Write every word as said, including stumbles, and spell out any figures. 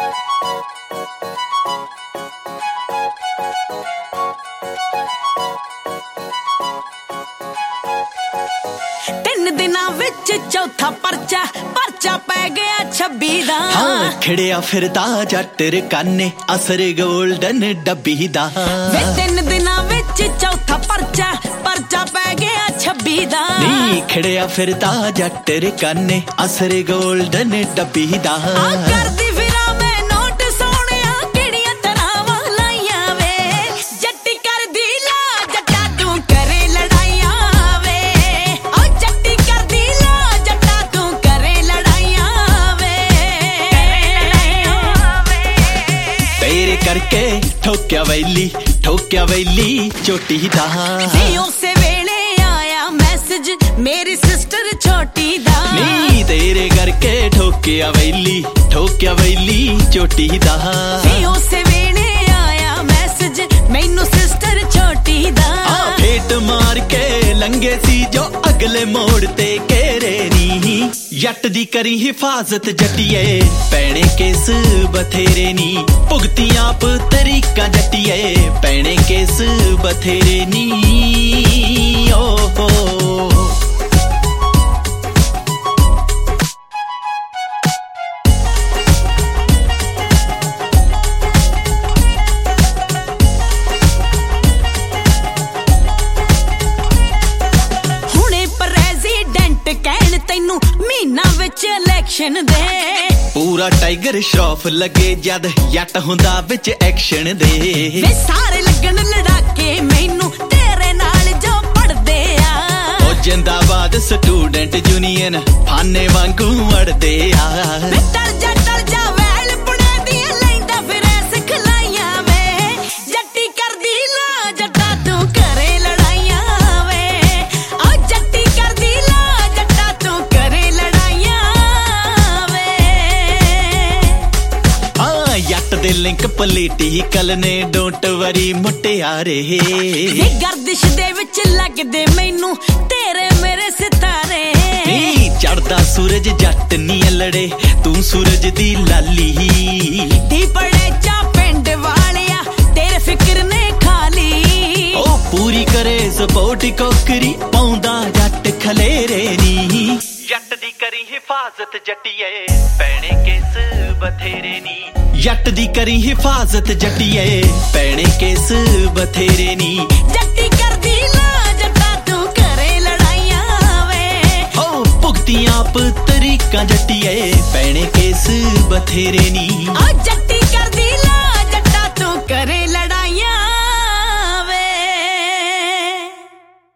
ਤਿੰਨ ਦਿਨਾਂ ਵਿੱਚ ਚੌਥਾ ਪਰਚਾ ਪਰਚਾ ਪੈ ਗਿਆ ਛੱਬੀ ਦਾ। ਹਾਂ ਖੜਿਆ ਫਿਰਦਾ ਜੱਟ ਰਕਾਨੇ ਅਸਰ ਗੋਲਡਨ ਡੱਬੀ ਦਾ। ਵੇ ਤਿੰਨ ਦਿਨਾਂ ਵਿੱਚ ਚੌਥਾ ਪਰਚਾ ਪਰਚਾ ਪੈ ਗਿਆ ਛੱਬੀ ਦਾ। ਨੀ ਖੜਿਆ ਫਿਰਦਾ ਜੱਟ ਰਕਾਨੇ ਅਸਰ ਗੋਲਡਨ ਡੱਬੀ ਦਾ। ਆ ਕਰਦੀ ਫਿਰਾਂ ਮੈਂ ਨੋਟ ਸੋਹਣਿਆ ਕਿਹੜੀਆਂ ਤਰ੍ਹਾਂ ਲਾਈਆਂ ਵੇ। ਜੱਟੀ ਕਰਦੀ ਲਾ ਜੱਟਾ ਤੂੰ ਕਰੇ ਲੜਾਈਆਂ ਵੇ। ਓ ਜੱਟੀ ਕਰਦੀ ਲਾ ਜੱਟਾ ਤੂੰ ਕਰੇ ਲੜਾਈਆਂ ਵੇ। ਤੇਰੇ ਕਰਕੇ ਠੋਕਿਆ ਵੈਲੀ ਠੋਕਿਆ ਵੈਲੀ ਚੋਟੀ ਦਾ। ਨੀ ਉਸੇ ਵੇਲੇ ਆਇਆ ਮੈਸੇਜ ਮੇਰੀ ਸਿਸਟਰ ਛੋਟੀ ਦਾ। ਨੀ ਤੇਰੇ ਕਰਕੇ ਠੋਕਿਆ ਵੈਲੀ ਠੋਕਿਆ ਵੈਲੀ ਚੋਟੀ ਦਾ। ਨੀ ਉਸੇ ਵੇਲੇ ਆਇਆ ਮੈਸੇਜ ਮੈਨੂੰ ਸਿਸਟਰ ਛੋਟੀ ਦਾ। ਆ ਫੇਟ ਮਾਰ ਕੇ ਲੰਗੇ ਸੀ ਜੋ ਅਗਲੇ ਮੋੜ ਤੇ ਘੇਰੇ ਨੀ। ਜੱਟ ਦੀ ਕਰੀ ਹਿਫਾਜ਼ਤ ਜੱਟੀਏ ਪੈਣੇ ਕੇਸ ਬਥੇਰੇ ਨੀ। ਭੁਗਤੀਆਂ ਆਪ ਤਰੀਕਾ ਜੱਟੀਏ ਪੈਣੇ ਕੇਸ ਬਥੇਰੇ ਨੀ। ਓ ਹੋ ਕਹਿਣ ਤੈਨੂੰ ਮਹੀਨਾ ਵਿੱਚ ਇਲੈਕਸ਼ਨ ਦੇ। ਪੂਰਾ ਟਾਈਗਰ ਸ਼ਰੋਫ ਲੱਗੇ ਜਦ ਜੱਟ ਹੁੰਦਾ ਵਿੱਚ ਐਕਸ਼ਨ ਦੇ। ਵੇ ਸਾਰੇ ਲੱਗਣ ਲੜਾਕੇ ਮੈਨੂੰ ਤੇਰੇ ਨਾਲ ਜੋ ਪੜਦੇ ਆ। ਉਹ ਜਿੰਦਾਬਾਦ ਸਟੂਡੈਂਟ ਯੂਨੀਅਨ ਫਾਨੇ ਵਾਂਗੂ ਅੜਦੇ ਆ। ਵੇ ਟਰ ਜਾ ਟਰ ਜਾ ਵੈਲ ਪੁਣੇ ਦੀਆਂ ਲੈਂਦਾ ਫਿਰੇ ਸਿਖਲਾਈਆਂ ਵੇ। ਜੱਟੀ ਕਰਦੀ ਲਾ ਜੱਟਾ ਤੂੰ ਕਰੇ ਲੜਾਈਆਂ ਵੇ। ਆ ਜੱਟੀ ਕਰਦੀ ਲਾ ਜੱਟਾ ਤੂੰ ਕਰੇ ਲੜਾਈਆਂ ਵੇ। ਆ ਜੱਟ ਦੇ ਲਿੰਕ ਪੋਲੀਟੀਕਲ ਨੇ ਡੋਂਟ ਵਰੀ ਮੁਟਿਆਰੇ। ਇਹ ਗਰਦਿਸ਼ ਦੇ ਵਿੱਚ ਲੱਗਦੇ ਮੈਨੂੰ ਤੇਰੇ ਮੇਰੇ ਸਿਤਾਰੇ। ਨੀ ਚੜਦਾ ਸੂਰਜ ਜੱਟ ਨੀ ਲੜੇ ਤੂੰ ਸੂਰਜ ਦੀ ਲਾਲੀ। ਢੀ ਪੜੇ ਚਾ ਪਿੰਡ ਵਾਲਿਆ ਤੇਰੇ ਫਿਕਰ ਨੇ ਖਾਲੀ। ਉਹ ਪੂਰੀ ਕਰੇ ਸਪੋਰਟ ਕੋਕਰੀ ਪਾਉਂਦਾ ਜੱਟ ਖਲੇਰੇ ਨੀ। ਜੱਟ ਦੀ ਕਰੀ ਹਿਫਾਜ਼ਤ ਜੱਟੀਏ ਪੈਣੇ ਕੇਸ ਬਥੇਰੇ ਨੀ। ਜੱਟ ਦੀ ਕਰੀ ਹਿਫਾਜ਼ਤ ਜੱਟੀਏ ਪੈਣੇ ਕੇਸ ਬਥੇਰੇ ਨੀ। ਜੱਟੀ ਕਰਦੀ ਲਾ ਜੱਟਾ ਤੂੰ ਕਰੇ ਲੜਾਈਆਂ ਵੇ। ਹੋ ਭੁਗਤੀਆਂ ਆਪ ਤਰੀਕਾ ਜੱਟੀਏ ਪੈਣੇ ਕੇਸ ਬਥੇਰੇ ਨੀ।